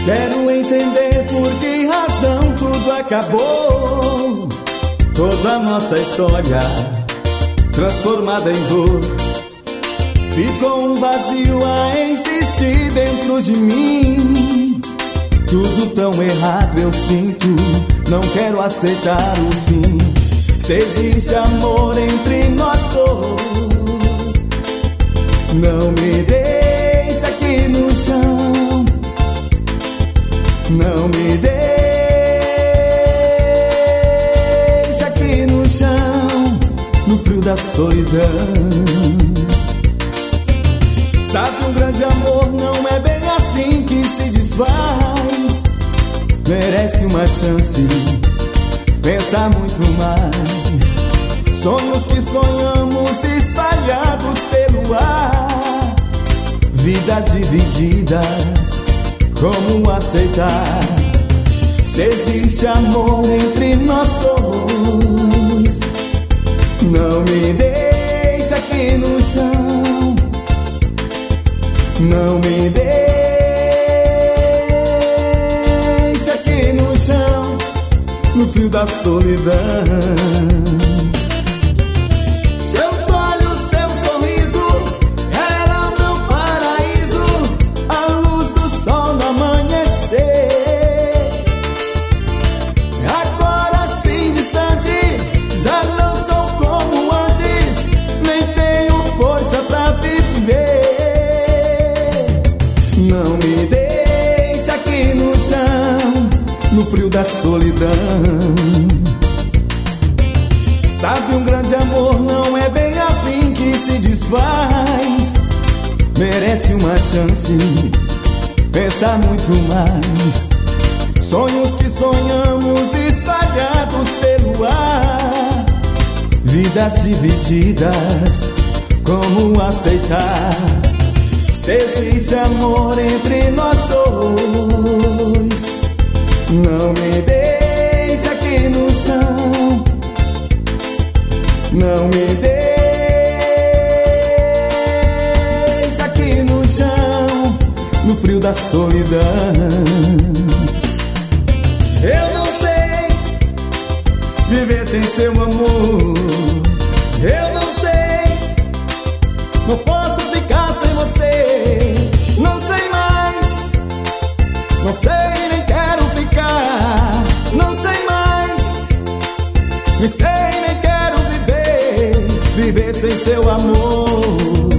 Quero entender por que razão tudo acabou. Toda a nossa história transformada em dor. Ficou um vazio a insistir dentro de mim. Tudo tão errado eu sinto, não quero aceitar o fim. Se existe amor entre nós dois, não me deixe aqui no chão. Não me deixe aqui no chão, no frio da solidão. Sabe, um grande amor não é bem assim que se desfaz. Merece uma chance, pensar muito mais. Sonhos que sonhamos espalhados pelo ar. Vidas divididas, como aceitar? Se existe amor entre nós dois, não me deixe aqui no chão. Não me deixe aqui no chão, no frio da solidão. Seus olhos, seu sorriso era o meu paraíso, a luz do sol no amanhecer. Agora assim distante, já não sou como antes, nem tenho força pra viver. Não me deixe aqui no chão, no frio da solidão. Sabe, um grande amor não é bem assim que se desfaz. Merece uma chance, pensar muito mais. Sonhos que sonhamos espalhados pelo ar. Vidas divididas, como aceitar? Se existe amor entre nós dois, não me deixe aqui no chão. Não me deixe aqui no chão, no frio da solidão. Eu não sei viver sem seu amor. Eu não sei, não posso ficar sem você. Não sei mais, não sei, nem quero ficar. Não sei mais, me sei, nem quero viver sem seu amor.